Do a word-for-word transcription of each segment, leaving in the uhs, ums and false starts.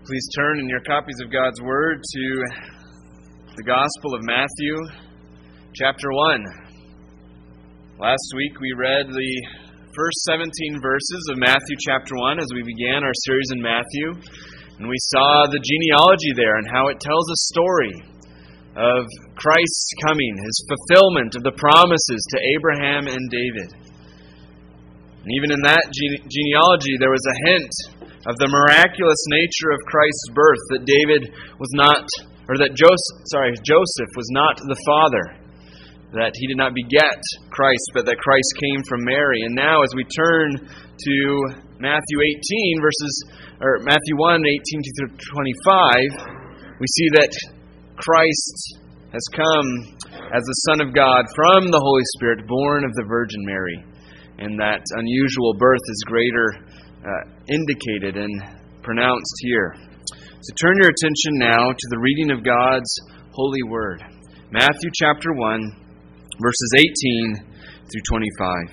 Please turn in your copies of God's Word to the Gospel of Matthew, chapter one. Last week we read the first seventeen verses of Matthew chapter one as we began our series in Matthew. And we saw the genealogy there and how it tells a story of Christ's coming, His fulfillment of the promises to Abraham and David. And even in that gene- genealogy there was a hint of the miraculous nature of Christ's birth, that David was not, or that Joseph, sorry, Joseph was not the father, that he did not beget Christ, but that Christ came from Mary. And now, as we turn to Matthew eighteen, verses, or Matthew one, eighteen to twenty-five, we see that Christ has come as the Son of God from the Holy Spirit, born of the Virgin Mary, and that unusual birth is greater Uh, indicated and pronounced here. So turn your attention now to the reading of God's holy word. Matthew chapter one, verses eighteen through twenty-five.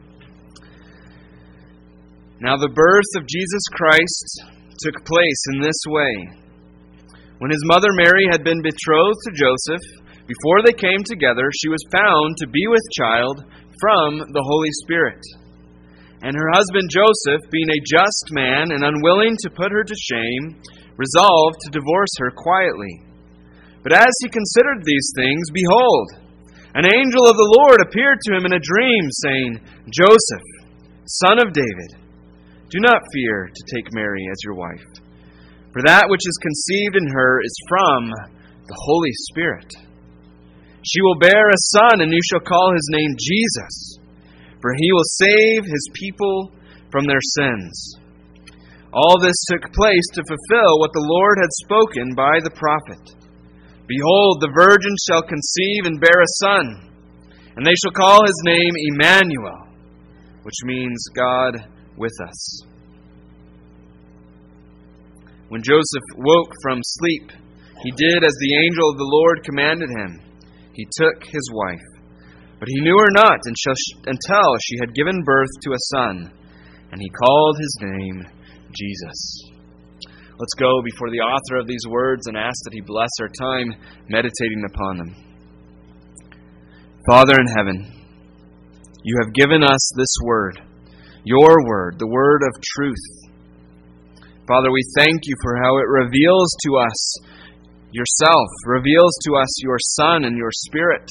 Now the birth of Jesus Christ took place in this way. When his mother Mary had been betrothed to Joseph, before they came together, she was found to be with child from the Holy Spirit. And her husband Joseph, being a just man and unwilling to put her to shame, resolved to divorce her quietly. But as he considered these things, behold, an angel of the Lord appeared to him in a dream, saying, Joseph, son of David, do not fear to take Mary as your wife, for that which is conceived in her is from the Holy Spirit. She will bear a son, and you shall call his name Jesus, for he will save his people from their sins. All this took place to fulfill what the Lord had spoken by the prophet. Behold, the virgin shall conceive and bear a son, and they shall call his name Emmanuel, which means God with us. When Joseph woke from sleep, he did as the angel of the Lord commanded him. He took his wife. But he knew her not until she had given birth to a son, and he called his name Jesus. Let's go before the author of these words and ask that he bless our time meditating upon them. Father in heaven, you have given us this word, your word, the word of truth. Father, we thank you for how it reveals to us yourself, reveals to us your Son and your Spirit.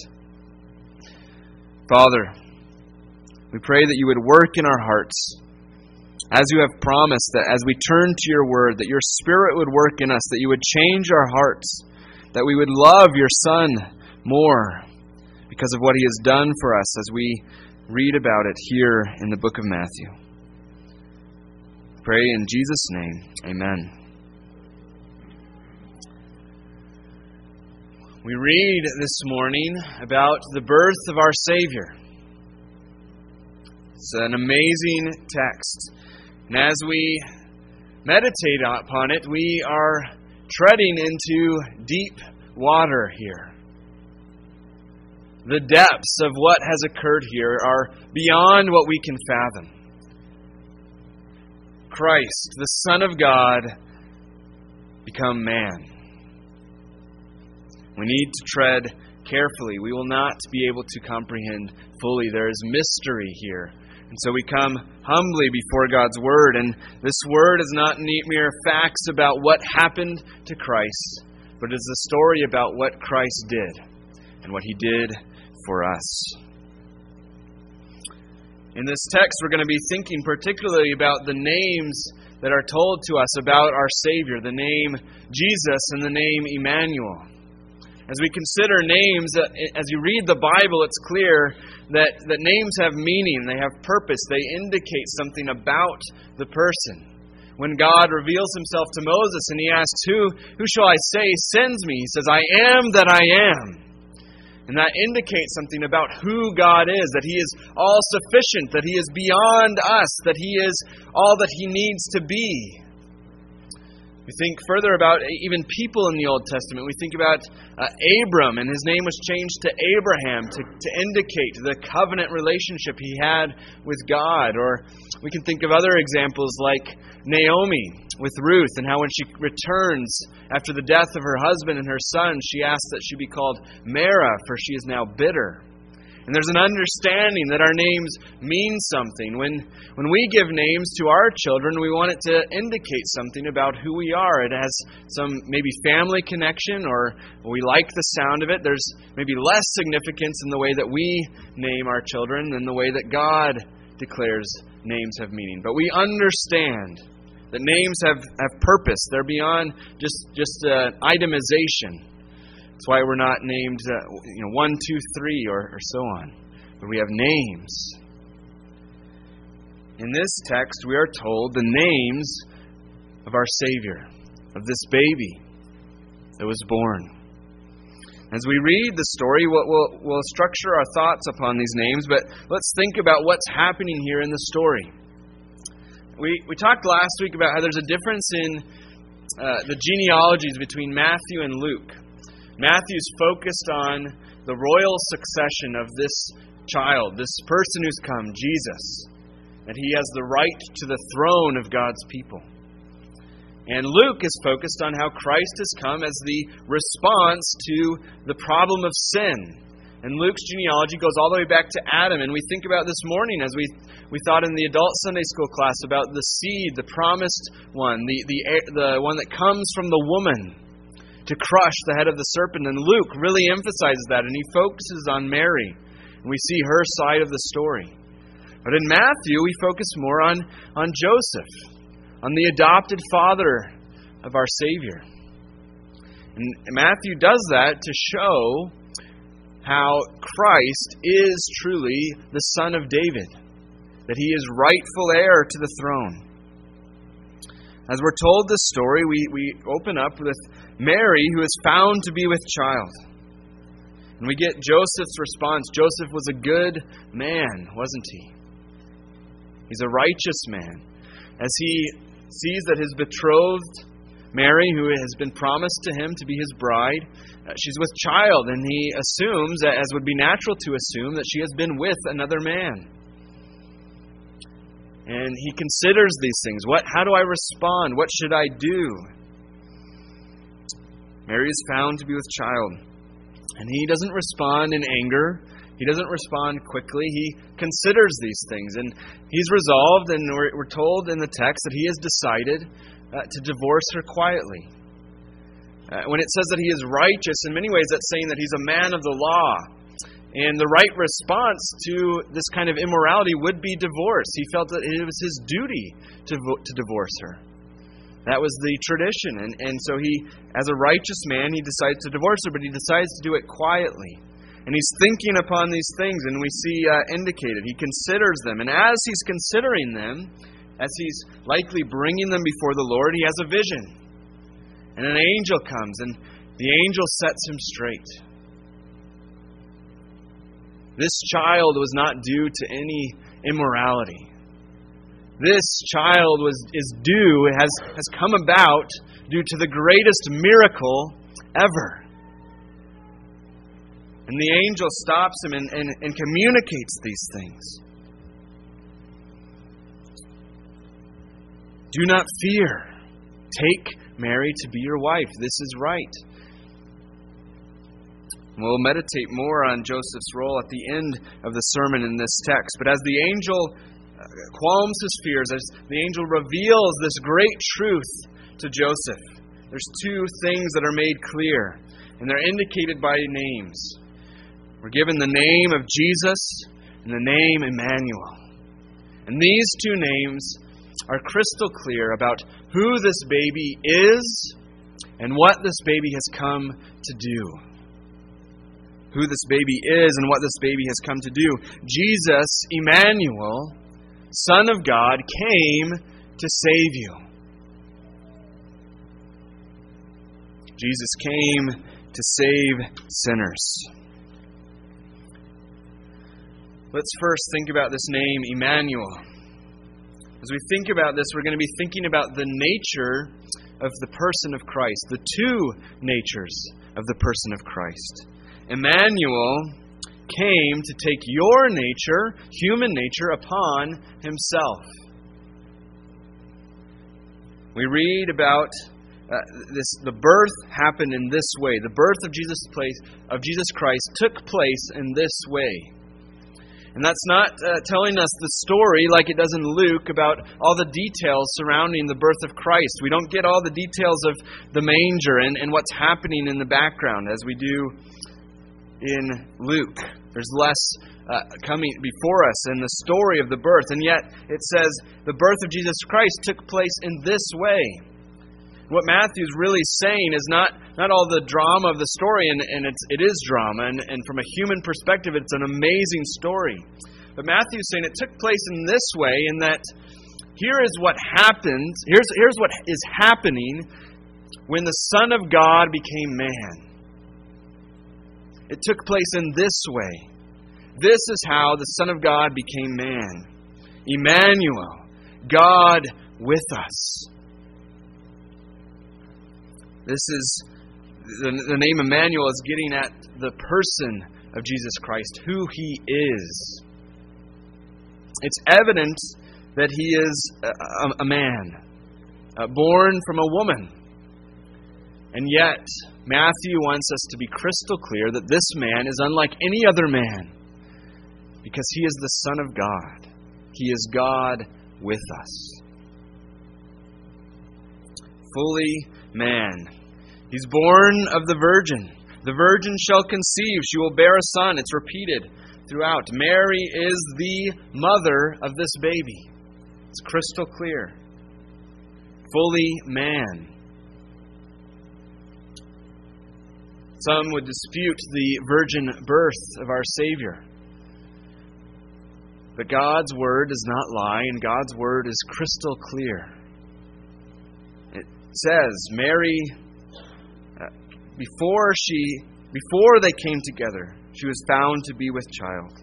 Father, we pray that you would work in our hearts, as you have promised, that as we turn to your word, that your Spirit would work in us, that you would change our hearts, that we would love your Son more because of what he has done for us as we read about it here in the book of Matthew. Pray in Jesus' name. Amen. We read this morning about the birth of our Savior. It's an amazing text. And as we meditate upon it, we are treading into deep water here. The depths of what has occurred here are beyond what we can fathom. Christ, the Son of God, become man. We need to tread carefully. We will not be able to comprehend fully. There is mystery here. And so we come humbly before God's Word. And this Word is not mere facts about what happened to Christ, but it is a story about what Christ did and what he did for us. In this text, we're going to be thinking particularly about the names that are told to us about our Savior, the name Jesus and the name Emmanuel. As we consider names, as you read the Bible, it's clear that, that names have meaning, they have purpose, they indicate something about the person. When God reveals himself to Moses and he asks, who, who shall I say sends me? He says, I am that I am. And that indicates something about who God is, that he is all-sufficient, that he is beyond us, that he is all that he needs to be. We think further about even people in the Old Testament. We think about uh, Abram, and his name was changed to Abraham to, to indicate the covenant relationship he had with God. Or we can think of other examples like Naomi with Ruth, and how when she returns after the death of her husband and her son, she asks that she be called Mara, for she is now bitter. And there's an understanding that our names mean something. When when we give names to our children, we want it to indicate something about who we are. It has some maybe family connection, or we like the sound of it. There's maybe less significance in the way that we name our children than the way that God declares names have meaning. But we understand that names have, have purpose. They're beyond just, just uh, itemization. That's why we're not named uh, you know, one, two, three, or, or so on. But we have names. In this text, we are told the names of our Savior, of this baby that was born. As we read the story, we'll, we'll, we'll structure our thoughts upon these names, but let's think about what's happening here in the story. We, we talked last week about how there's a difference in uh, the genealogies between Matthew and Luke. Matthew's focused on the royal succession of this child, this person who's come, Jesus, that he has the right to the throne of God's people. And Luke is focused on how Christ has come as the response to the problem of sin. And Luke's genealogy goes all the way back to Adam. And we think about this morning as we we thought in the adult Sunday school class about the seed, the promised one, the, the, the one that comes from the woman to crush the head of the serpent. And Luke really emphasizes that, and he focuses on Mary. And we see her side of the story. But in Matthew, we focus more on, on Joseph, on the adopted father of our Savior. And Matthew does that to show how Christ is truly the Son of David, that he is rightful heir to the throne. As we're told this story, we, we open up with Mary, who is found to be with child. And we get Joseph's response. Joseph was a good man, wasn't he? He's a righteous man. As he sees that his betrothed, Mary, who has been promised to him to be his bride, uh, she's with child, and he assumes, as would be natural to assume, that she has been with another man. And he considers these things. What? How do I respond? What should I do? Mary is found to be with child. And he doesn't respond in anger. He doesn't respond quickly. He considers these things. And he's resolved, and we're, we're told in the text that he has decided uh, to divorce her quietly. Uh, when it says that he is righteous, in many ways that's saying that he's a man of the law. And the right response to this kind of immorality would be divorce. He felt that it was his duty to vo- to divorce her. That was the tradition. And, and so he, as a righteous man, he decides to divorce her, but he decides to do it quietly. And he's thinking upon these things, and we see uh, indicated. He considers them. And as he's considering them, as he's likely bringing them before the Lord, he has a vision. And an angel comes, and the angel sets him straight. This child was not due to any immorality. This child was is due, has, has come about due to the greatest miracle ever. And the angel stops him and, and, and communicates these things. Do not fear. Take Mary to be your wife. This is right. We'll meditate more on Joseph's role at the end of the sermon in this text. But as the angel qualms his fears, as the angel reveals this great truth to Joseph, there's two things that are made clear, and they're indicated by names. We're given the name of Jesus and the name Emmanuel. And these two names are crystal clear about who this baby is and what this baby has come to do. Who this baby is and what this baby has come to do. Jesus, Emmanuel, Son of God, came to save you. Jesus came to save sinners. Let's first think about this name, Emmanuel. As we think about this, we're going to be thinking about the nature of the person of Christ, the two natures of the person of Christ. Emmanuel came to take your nature, human nature, upon himself. We read about uh, this. The birth happened in this way. The birth of Jesus place of Jesus Christ took place in this way. And that's not uh, telling us the story like it does in Luke about all the details surrounding the birth of Christ. We don't get all the details of the manger and, and what's happening in the background as we do in Luke. There's less uh, coming before us in the story of the birth. And yet it says the birth of Jesus Christ took place in this way. What Matthew's really saying is not, not all the drama of the story, and, and it's, it is drama, and, and from a human perspective, it's an amazing story. But Matthew's saying it took place in this way, in that here is what happened, here's, here's what is happening when the Son of God became man. It took place in this way. This is how the Son of God became man. Emmanuel, God with us. This is, the, the name Emmanuel is getting at the person of Jesus Christ, who He is. It's evident that He is a, a, a man, uh, born from a woman. And yet, Matthew wants us to be crystal clear that this man is unlike any other man, because He is the Son of God. He is God with us. Fully man. He's born of the virgin. The virgin shall conceive. She will bear a son. It's repeated throughout. Mary is the mother of this baby. It's crystal clear. Fully man. Some would dispute the virgin birth of our Savior. But God's Word does not lie, and God's Word is crystal clear. It says, Mary, uh, before she, before they came together, she was found to be with child.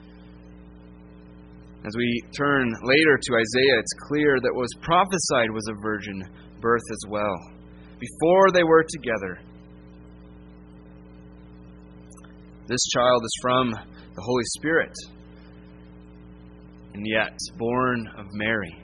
As we turn later to Isaiah, it's clear that what was prophesied was a virgin birth as well. Before they were together, this child is from the Holy Spirit, and yet born of Mary.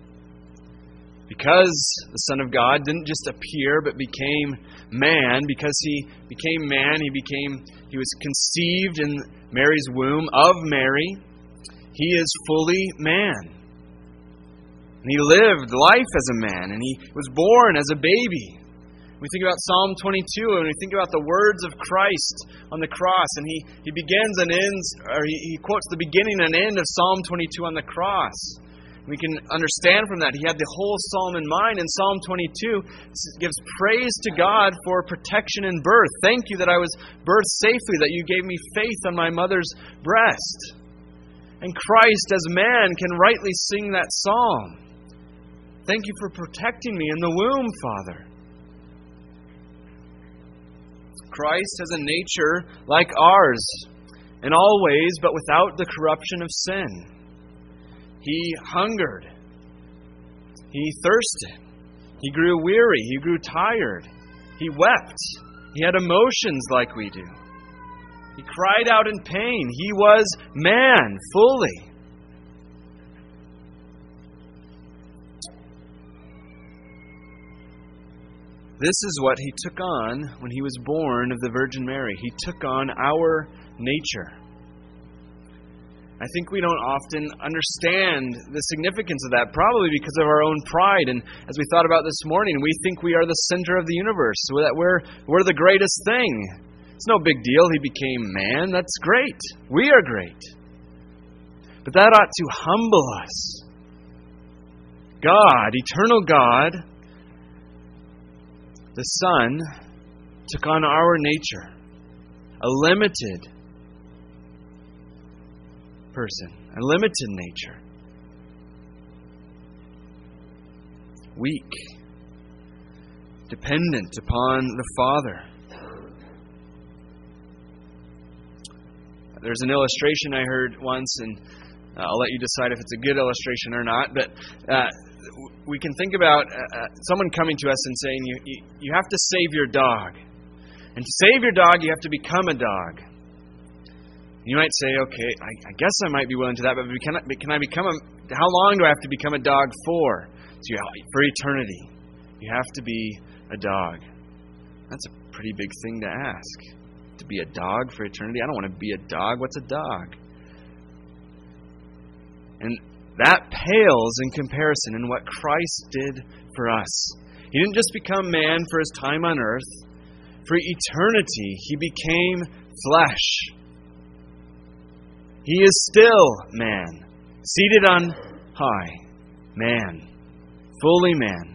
Because the Son of God didn't just appear, but became man, because He became man, He became, He was conceived in Mary's womb of Mary. He is fully man. And He lived life as a man, and He was born as a baby. We think about Psalm twenty-two, and we think about the words of Christ on the cross, and He, he begins and ends, or he, he quotes the beginning and end of Psalm twenty-two on the cross. We can understand from that. He had the whole psalm in mind, and Psalm twenty-two gives praise to God for protection in birth. Thank you that I was birthed safely, that you gave me faith on my mother's breast. And Christ as man can rightly sing that psalm. Thank you for protecting me in the womb, Father. Christ has a nature like ours in all ways, but without the corruption of sin. He hungered. He thirsted. He grew weary. He grew tired. He wept. He had emotions like we do. He cried out in pain. He was man fully. This is what He took on when He was born of the Virgin Mary. He took on our nature. I think we don't often understand the significance of that, probably because of our own pride. And as we thought about this morning, we think we are the center of the universe, that we're, we're the greatest thing. It's no big deal. He became man. That's great. We are great. But that ought to humble us. God, eternal God, the Son, took on our nature, a limited person, a limited nature, weak, dependent upon the Father. There's an illustration I heard once, and I'll let you decide if it's a good illustration or not, but uh, we can think about uh, someone coming to us and saying, you, you, you have to save your dog. And to save your dog, you have to become a dog. You might say, okay, I, I guess I might be willing to that, but can I, can I become a, how long do I have to become a dog for? So you, for eternity. You have to be a dog. That's a pretty big thing to ask. To be a dog for eternity? I don't want to be a dog. What's a dog? And that pales in comparison in what Christ did for us. He didn't just become man for his time on earth. For eternity, he became flesh. He is still man, seated on high, man, fully man.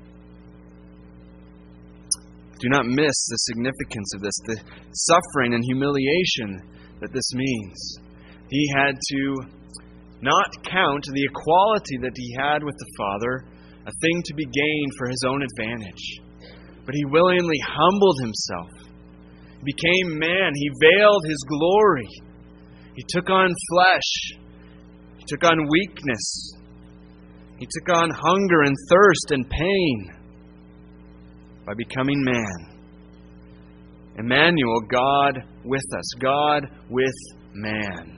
Do not miss the significance of this, the suffering and humiliation that this means. He had to not count the equality that he had with the Father a thing to be gained for his own advantage. But he willingly humbled himself. He became man. He veiled his glory. He took on flesh. He took on weakness. He took on hunger and thirst and pain by becoming man. Emmanuel, God with us. God with man.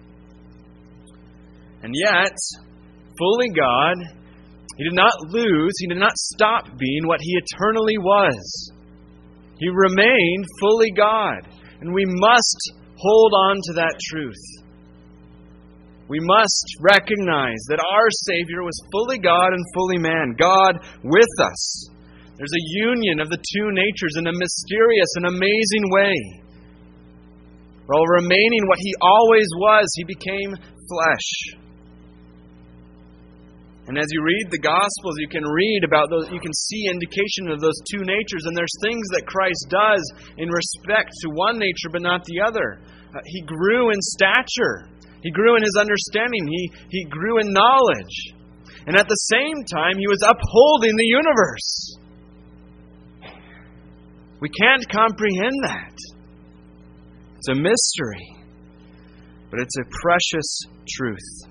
And yet, fully God, he did not lose, he did not stop being what he eternally was. He remained fully God. And we must hold on to that truth. We must recognize that our Savior was fully God and fully man, God with us. There's a union of the two natures in a mysterious and amazing way. While remaining what he always was, he became flesh. And as you read the Gospels, you can read about those, you can see indication of those two natures. And there's things that Christ does in respect to one nature but not the other. Uh, he grew in stature. He grew in his understanding. He, he grew in knowledge. And at the same time, he was upholding the universe. We can't comprehend that. It's a mystery. But it's a precious truth.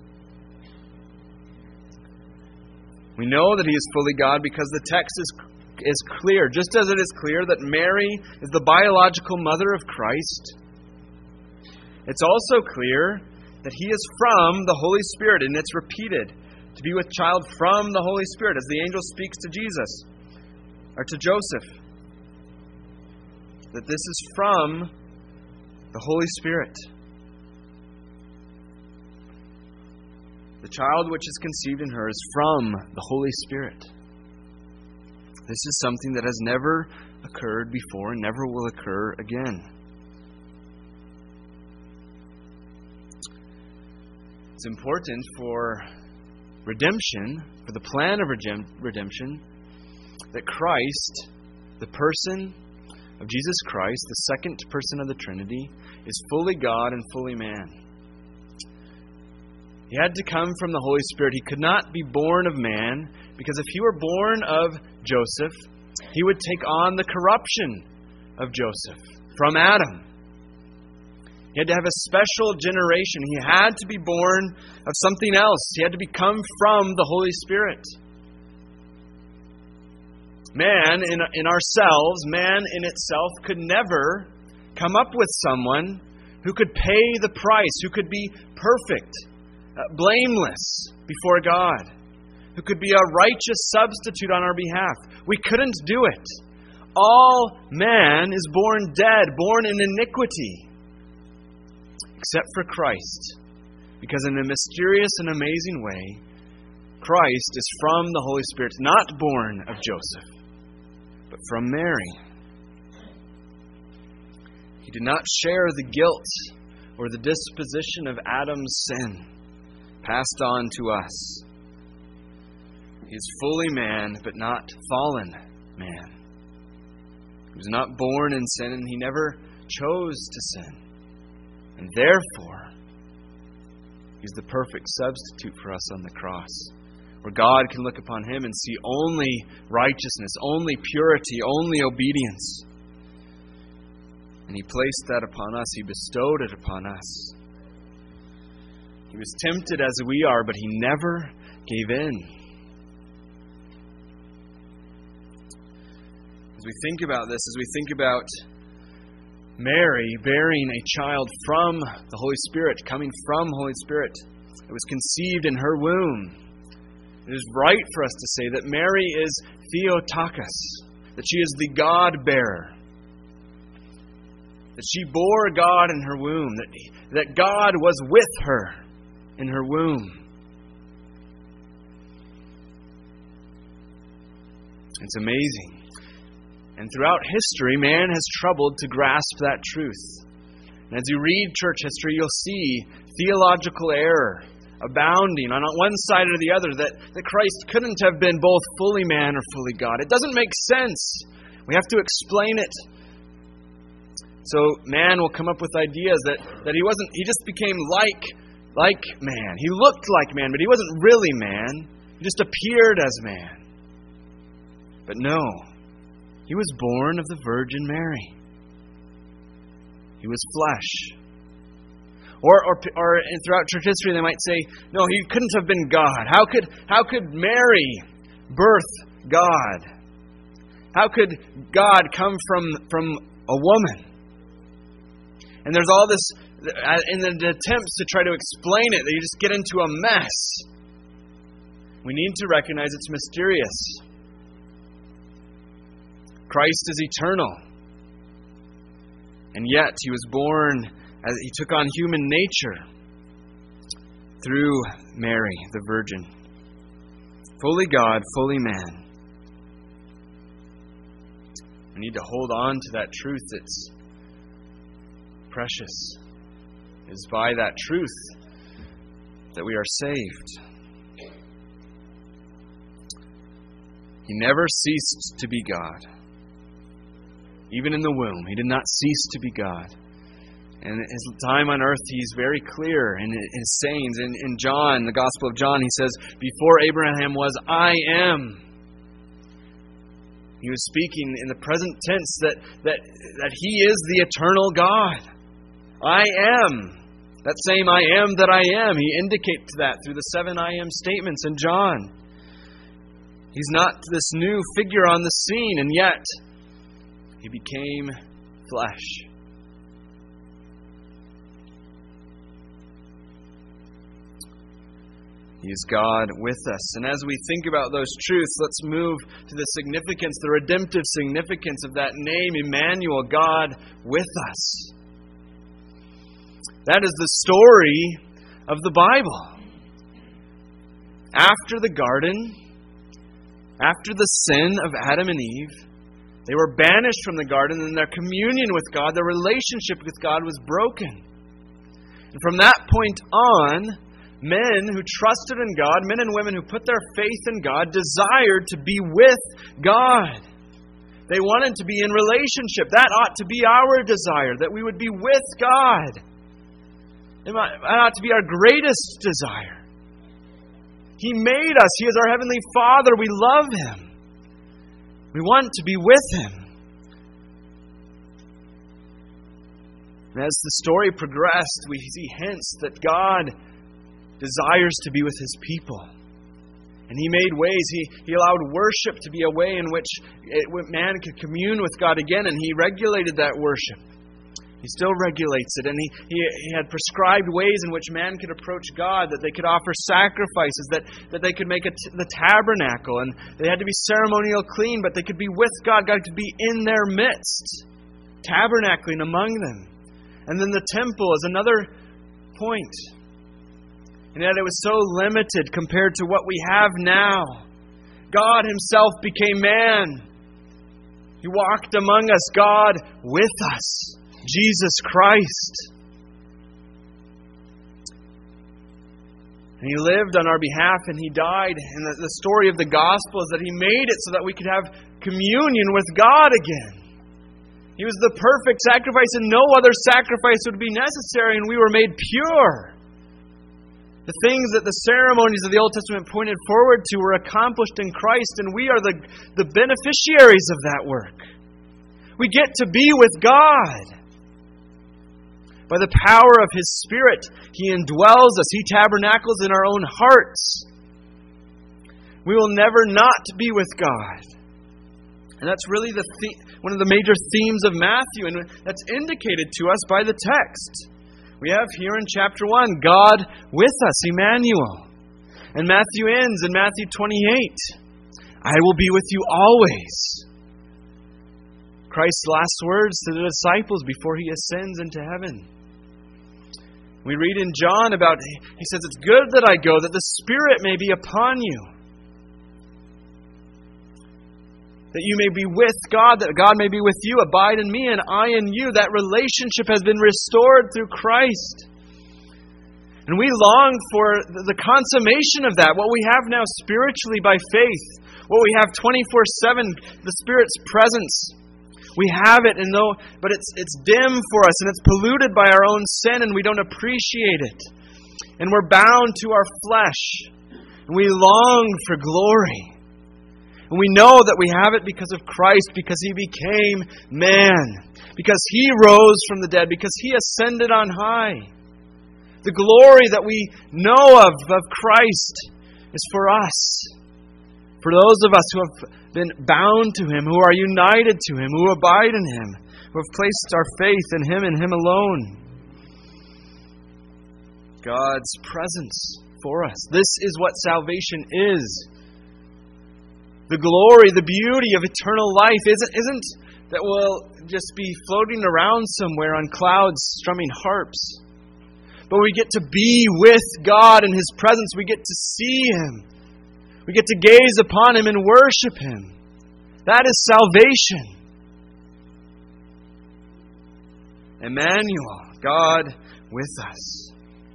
We know that he is fully God because the text is, is clear. Just as it is clear that Mary is the biological mother of Christ, it's also clear that he is from the Holy Spirit, and it's repeated, to be with child from the Holy Spirit, as the angel speaks to Jesus, or to Joseph, that this is from the Holy Spirit. The child which is conceived in her is from the Holy Spirit. This is something that has never occurred before and never will occur again. It's important for redemption, for the plan of redemption, that Christ, the person of Jesus Christ, the second person of the Trinity, is fully God and fully man. He had to come from the Holy Spirit. He could not be born of man, because if he were born of Joseph, he would take on the corruption of Joseph from Adam. He had to have a special generation. He had to be born of something else. He had to become from the Holy Spirit. Man in, in ourselves, man in itself, could never come up with someone who could pay the price, who could be perfect, Uh, blameless before God, who could be a righteous substitute on our behalf. We couldn't do it. All man is born dead, born in iniquity, except for Christ. Because in a mysterious and amazing way, Christ is from the Holy Spirit, not born of Joseph, but from Mary. He did not share the guilt or the disposition of Adam's sin passed on to us. He is fully man, but not fallen man. He was not born in sin, and he never chose to sin. And therefore, he's the perfect substitute for us on the cross, where God can look upon him and see only righteousness, only purity, only obedience. And he placed that upon us. He bestowed it upon us. He was tempted as we are, but he never gave in. we think about this, as we think about Mary bearing a child from the Holy Spirit, coming from Holy Spirit, it was conceived in her womb. It is right for us to say that Mary is Theotokos, that she is the God-bearer, that she bore God in her womb, that, that God was with her in her womb. It's amazing. And throughout history, man has troubled to grasp that truth. And as you read church history, you'll see theological error abounding on one side or the other, that, that Christ couldn't have been both fully man or fully God. It doesn't make sense. We have to explain it. So man will come up with ideas that, that he wasn't, he just became like, like man. He looked like man, but he wasn't really man. He just appeared as man. But no, he was born of the Virgin Mary. He was flesh. Or, or, or throughout church history, they might say, no, he couldn't have been God. How could, how could Mary birth God? How could God come from, from a woman? And there's all this, in the attempts to try to explain it, that you just get into a mess. We need to recognize it's mysterious. Christ is eternal. And yet, He was born, as He took on human nature through Mary, the Virgin. Fully God, fully man. We need to hold on to that truth that's precious. It is by that truth that we are saved. He never ceased to be God. Even in the womb, He did not cease to be God. And His time on earth, He's very clear in His sayings. In, in John, the Gospel of John, He says, before Abraham was, I am. He was speaking in the present tense that, that, that He is the eternal God. I am. That same I am that I am. He indicates that through the seven I am statements in John. He's not this new figure on the scene, and yet He became flesh. He is God with us. And as we think about those truths, let's move to the significance, the redemptive significance of that name, Emmanuel, God with us. That is the story of the Bible. After the garden, after the sin of Adam and Eve, they were banished from the garden, and their communion with God, their relationship with God was broken. And from that point on, men who trusted in God, men and women who put their faith in God, desired to be with God. They wanted to be in relationship. That ought to be our desire, that we would be with God. That ought to be our greatest desire. He made us. He is our Heavenly Father. We love Him. We want to be with Him. And as the story progressed, we see hints that God desires to be with His people. And He made ways. He, he allowed worship to be a way in which it, man could commune with God again, and He regulated that worship. He still regulates it, and he, he, he had prescribed ways in which man could approach God, that they could offer sacrifices, that, that they could make a t- the tabernacle, and they had to be ceremonial clean, but they could be with God. God could be in their midst, tabernacling among them. And then the temple is another point. And yet it was so limited compared to what we have now. God Himself became man. He walked among us, God with us. Jesus Christ. And He lived on our behalf, and He died. And the, the story of the gospel is that He made it so that we could have communion with God again. He was the perfect sacrifice, and no other sacrifice would be necessary, and we were made pure. The things that the ceremonies of the Old Testament pointed forward to were accomplished in Christ, and we are the, the beneficiaries of that work. We get to be with God. By the power of His Spirit, He indwells us. He tabernacles in our own hearts. We will never not be with God. And that's really the, the one of the major themes of Matthew, and that's indicated to us by the text. We have here in chapter one, God with us, Emmanuel. And Matthew ends in Matthew twenty-eight. I will be with you always. Christ's last words to the disciples before He ascends into heaven. We read in John about, He says, it's good that I go, that the Spirit may be upon you. That you may be with God, that God may be with you. Abide in me and I in you. That relationship has been restored through Christ. And we long for the consummation of that. What we have now spiritually by faith. What we have twenty-four seven, the Spirit's presence. We have it, and though, but it's it's dim for us, and it's polluted by our own sin, and we don't appreciate it. And we're bound to our flesh. And we long for glory. And we know that we have it because of Christ, because He became man, because He rose from the dead, because He ascended on high. The glory that we know of, of Christ is for us. For those of us who have been bound to Him, who are united to Him, who abide in Him, who have placed our faith in Him and Him alone. God's presence for us. This is what salvation is. The glory, the beauty of eternal life isn't, isn't that we'll just be floating around somewhere on clouds strumming harps. But we get to be with God in His presence. We get to see Him. We get to gaze upon Him and worship Him. That is salvation. Emmanuel, God with us.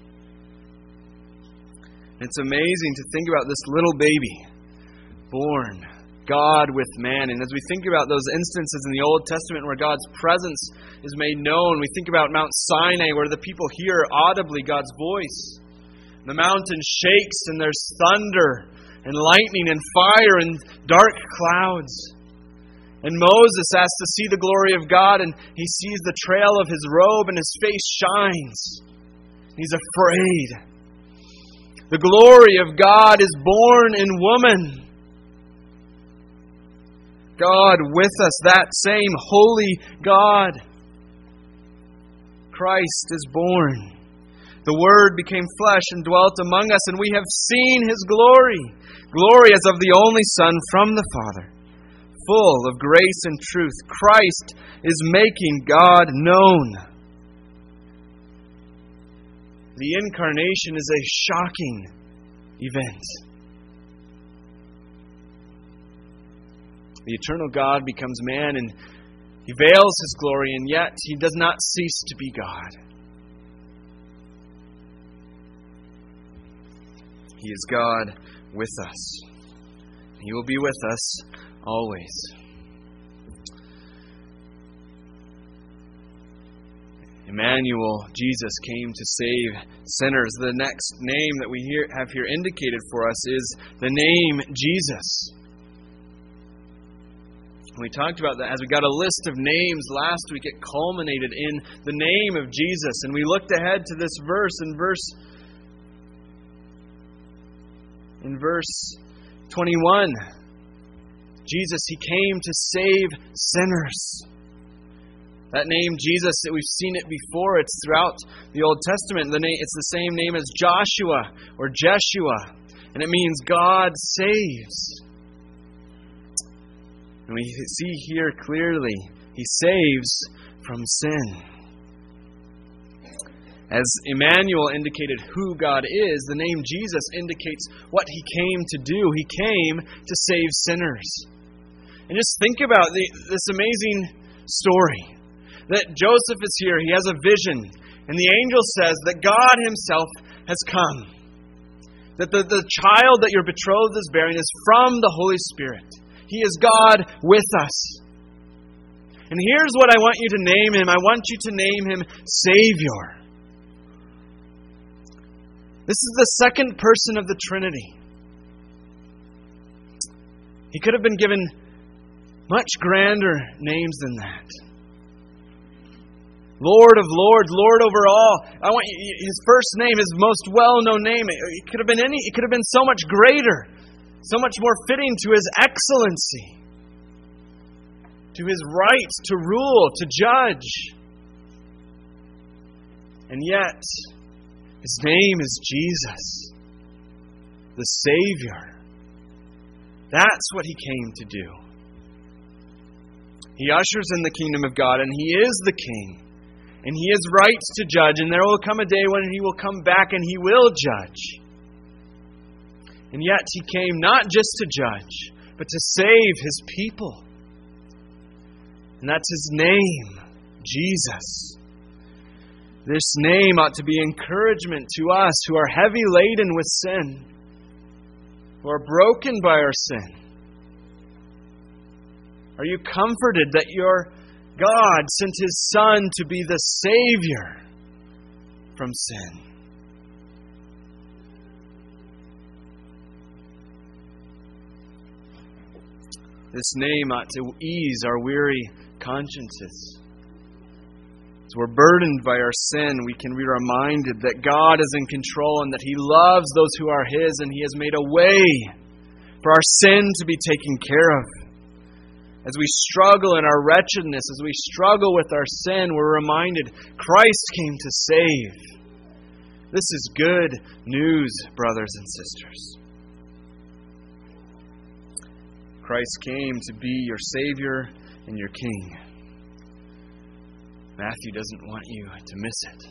It's amazing to think about this little baby born, God with man. And as we think about those instances in the Old Testament where God's presence is made known, we think about Mount Sinai where the people hear audibly God's voice. The mountain shakes and there's thunder and lightning and fire and dark clouds. And Moses asks to see the glory of God, and he sees the trail of his robe and his face shines. He's afraid. The glory of God is born in woman. God with us, that same holy God. Christ is born. The Word became flesh and dwelt among us, and we have seen His glory. Glory as of the only Son from the Father, full of grace and truth. Christ is making God known. The incarnation is a shocking event. The eternal God becomes man, and He veils His glory, and yet He does not cease to be God. He is God with us. He will be with us always. Emmanuel, Jesus, came to save sinners. The next name that we hear, have here indicated for us is the name Jesus. We talked about that as we got a list of names last week. It culminated in the name of Jesus. And we looked ahead to this verse in verse in verse twenty-one. Jesus, He came to save sinners. That name Jesus, that we've seen it before. It's throughout the Old Testament. The name, it's the same name as Joshua or Jeshua. And it means God saves. And we see here clearly, He saves from sin. As Emmanuel indicated who God is, the name Jesus indicates what He came to do. He came to save sinners. And just think about the, this amazing story. That Joseph is here, he has a vision. And the angel says that God Himself has come. That the, the child that your betrothed is bearing is from the Holy Spirit. He is God with us. And here's what I want you to name Him. I want you to name Him Savior. This is the second person of the Trinity. He could have been given much grander names than that. Lord of Lords, Lord over all. I want you, His first name, His most well-known name. It could have been any. It could have been so much greater, so much more fitting to His excellency. to His right to rule, to judge. And yet, His name is Jesus, the Savior. That's what He came to do. He ushers in the kingdom of God, and He is the King. And He is right to judge, and there will come a day when He will come back and He will judge. And yet He came not just to judge, but to save His people. And that's His name, Jesus. This name ought to be encouragement to us who are heavy laden with sin, who are broken by our sin. Are you comforted that your God sent His Son to be the Savior from sin? This name ought to ease our weary consciences. As we're burdened by our sin, we can be reminded that God is in control and that He loves those who are His, and He has made a way for our sin to be taken care of. As we struggle in our wretchedness, as we struggle with our sin, we're reminded Christ came to save. This is good news, brothers and sisters. Christ came to be your Savior and your King. Matthew doesn't want you to miss it.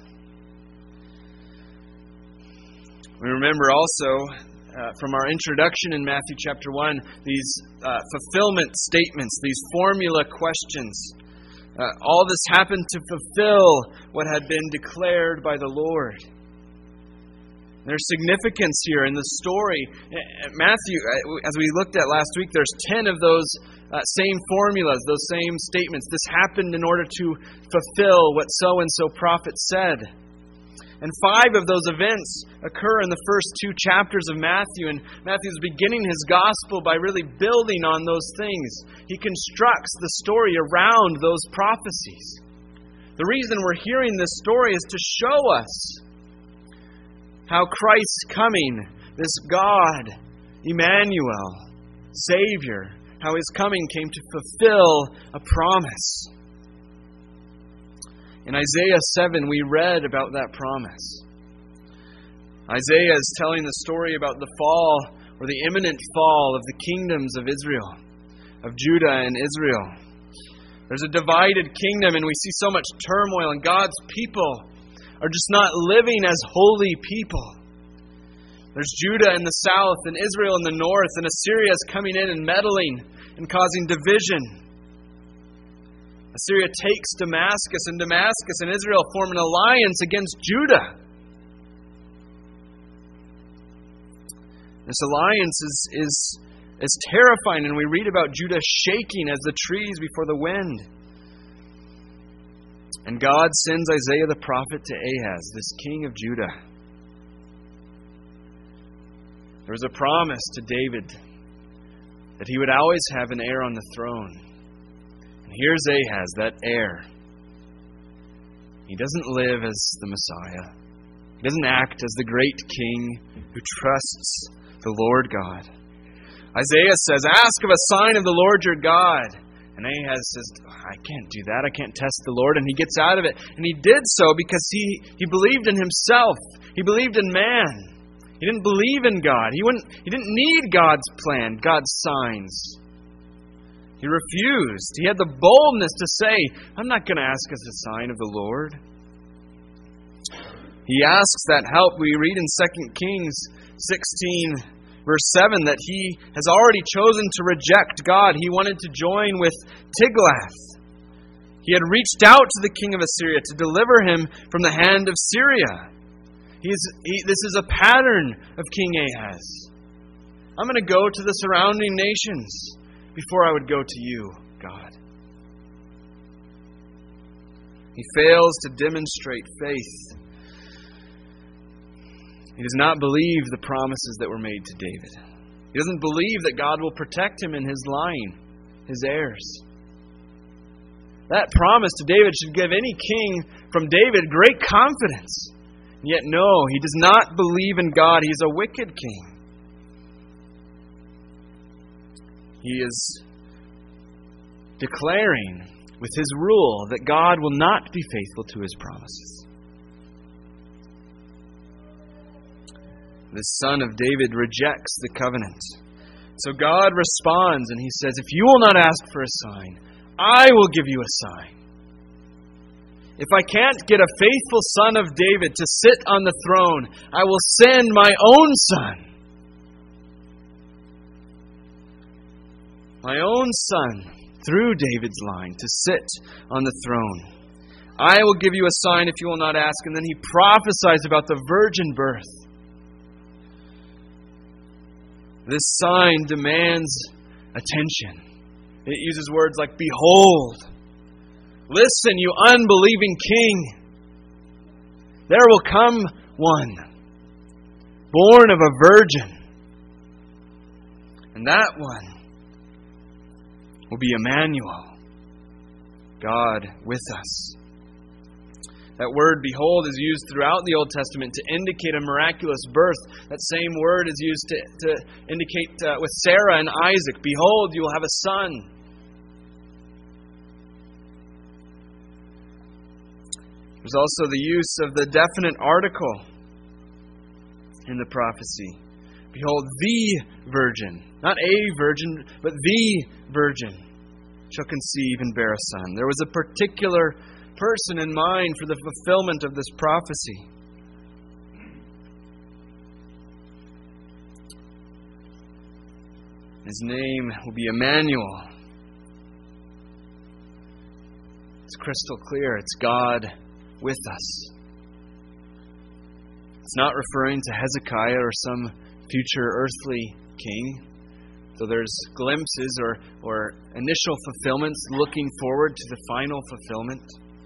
We remember also uh, from our introduction in Matthew chapter one, these uh, fulfillment statements, these formula questions. Uh, all this happened to fulfill what had been declared by the Lord. There's significance here in the story. Matthew, as we looked at last week, there's ten of those uh, same formulas, those same statements. This happened in order to fulfill what so-and-so prophet said. And five of those events occur in the first two chapters of Matthew. And Matthew's beginning his gospel by really building on those things. He constructs the story around those prophecies. The reason we're hearing this story is to show us how Christ's coming, this God, Emmanuel, Savior, how His coming came to fulfill a promise. In Isaiah seven, we read about that promise. Isaiah is telling the story about the fall, or the imminent fall of the kingdoms of Israel, of Judah and Israel. There's a divided kingdom, and we see so much turmoil, and God's people are just not living as holy people. There's Judah in the south and Israel in the north, and Assyria is coming in and meddling and causing division. Assyria takes Damascus, and Damascus and Israel form an alliance against Judah. This alliance is, is, is terrifying, and we read about Judah shaking as the trees before the wind. And God sends Isaiah the prophet to Ahaz, this king of Judah. There was a promise to David that he would always have an heir on the throne. And here's Ahaz, that heir. He doesn't live as the Messiah. He doesn't act as the great king who trusts the Lord God. Isaiah says, "Ask of a sign of the Lord your God." And Ahaz says, "I can't do that. I can't test the Lord." And he gets out of it. And he did so because he, he believed in himself. He believed in man. He didn't believe in God. He wouldn't. He didn't need God's plan, God's signs. He refused. He had the boldness to say, "I'm not going to ask as a sign of the Lord." He asks that help. We read in Second Kings sixteen, verse seven, that he has already chosen to reject God. He wanted to join with Tiglath. He had reached out to the king of Assyria to deliver him from the hand of Syria. He's, he, this is a pattern of King Ahaz. I'm going to go to the surrounding nations before I would go to you, God. He fails to demonstrate faith. He does not believe the promises that were made to David. He doesn't believe that God will protect him in his line, his heirs. That promise to David should give any king from David great confidence. And yet, no, he does not believe in God. He is a wicked king. He is declaring with his rule that God will not be faithful to his promises. The son of David rejects the covenant. So God responds and he says, if you will not ask for a sign, I will give you a sign. If I can't get a faithful son of David to sit on the throne, I will send my own son. My own son, through David's line, to sit on the throne. I will give you a sign if you will not ask. And then he prophesies about the virgin birth. This sign demands attention. It uses words like, behold. Listen, you unbelieving king. There will come one, born of a virgin. And that one will be Emmanuel, God with us. That word, behold, is used throughout the Old Testament to indicate a miraculous birth. That same word is used to, to indicate uh, with Sarah and Isaac, behold, you will have a son. There's also the use of the definite article in the prophecy. Behold, the virgin, not a virgin, but the virgin shall conceive and bear a son. There was a particular person in mind for the fulfillment of this prophecy. His name will be Emmanuel. It's crystal clear. It's God with us. It's not referring to Hezekiah or some future earthly king, though there's glimpses or, or initial fulfillments looking forward to the final fulfillment.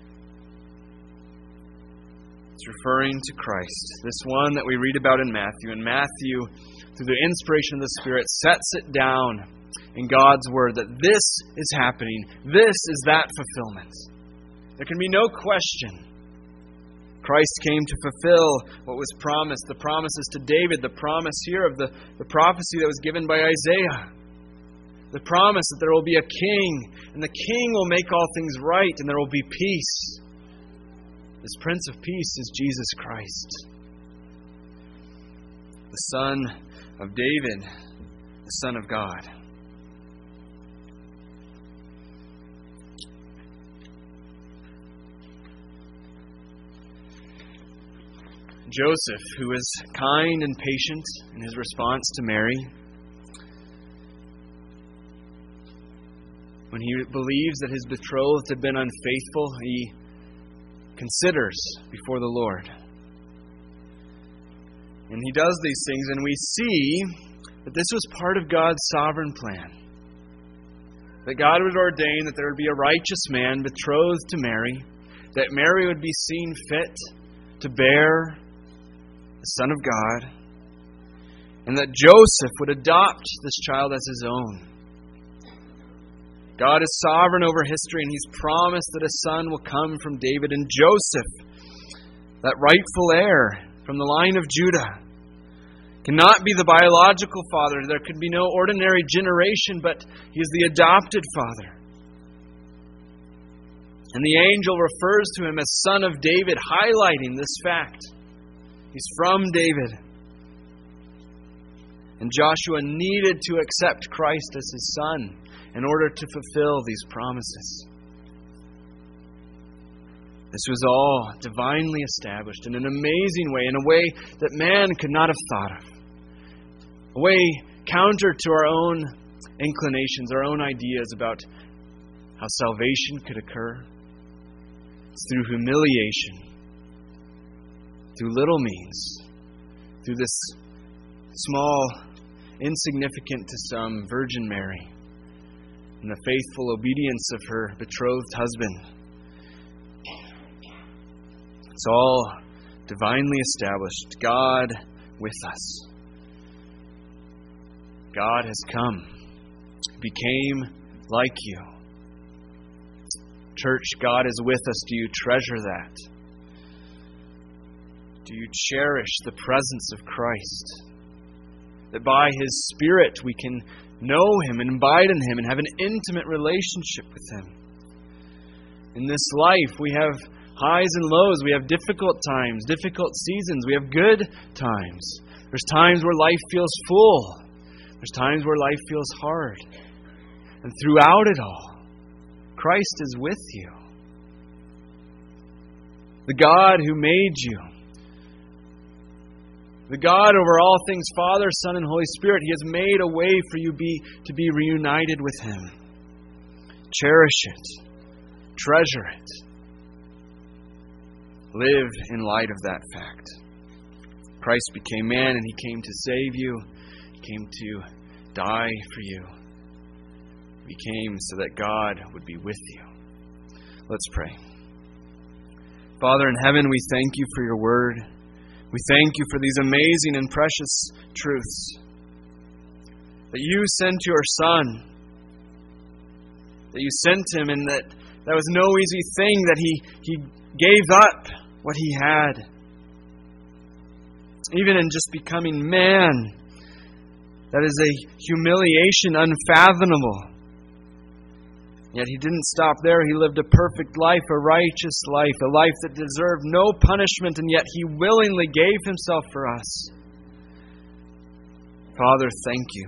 It's referring to Christ, this one that we read about in Matthew. And Matthew, through the inspiration of the Spirit, sets it down in God's Word that this is happening. This is that fulfillment. There can be no question. Christ came to fulfill what was promised, the promises to David, the promise here of the, the prophecy that was given by Isaiah. The promise that there will be a king, and the king will make all things right, and there will be peace. This Prince of Peace is Jesus Christ, the Son of David, the Son of God. Joseph, who is kind and patient in his response to Mary, when he believes that his betrothed had been unfaithful, he considers before the Lord. And he does these things, and we see that this was part of God's sovereign plan. That God would ordain that there would be a righteous man betrothed to Mary, that Mary would be seen fit to bear the Son of God, and that Joseph would adopt this child as his own. God is sovereign over history, and He's promised that a son will come from David. And Joseph, that rightful heir from the line of Judah, cannot be the biological father. There could be no ordinary generation, but he is the adopted father. And the angel refers to him as Son of David, highlighting this fact. He's from David. And Joshua needed to accept Christ as his son in order to fulfill these promises. This was all divinely established in an amazing way, in a way that man could not have thought of. A way counter to our own inclinations, our own ideas about how salvation could occur. It's through humiliation, through little means, through this small, insignificant to some Virgin Mary, and the faithful obedience of her betrothed husband. It's all divinely established. God with us. God has come, became like you. Church, God is with us. Do you treasure that? Do you cherish the presence of Christ? that by His Spirit we can know Him and abide in Him and have an intimate relationship with Him. In this life we have highs and lows. We have difficult times, difficult seasons. We have good times. There's times where life feels full. There's times where life feels hard. And throughout it all, Christ is with you. The God who made you. The God over all things, Father, Son, and Holy Spirit. He has made a way for you be, to be reunited with Him. Cherish it. Treasure it. Live in light of that fact. Christ became man and He came to save you. He came to die for you. He came so that God would be with you. Let's pray. Father in heaven, we thank You for Your word. We thank You for these amazing and precious truths. That You sent Your Son. That You sent Him, and that that was no easy thing, that He, he gave up what He had. Even in just becoming man, that is a humiliation unfathomable. Yet He didn't stop there. He lived a perfect life, a righteous life, a life that deserved no punishment, and yet He willingly gave Himself for us. Father, thank You.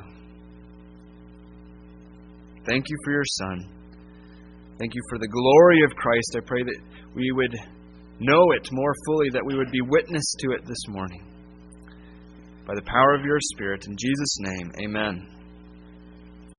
Thank You for Your Son. Thank You for the glory of Christ. I pray that we would know it more fully, that we would be witness to it this morning. By the power of Your Spirit, in Jesus' name, amen.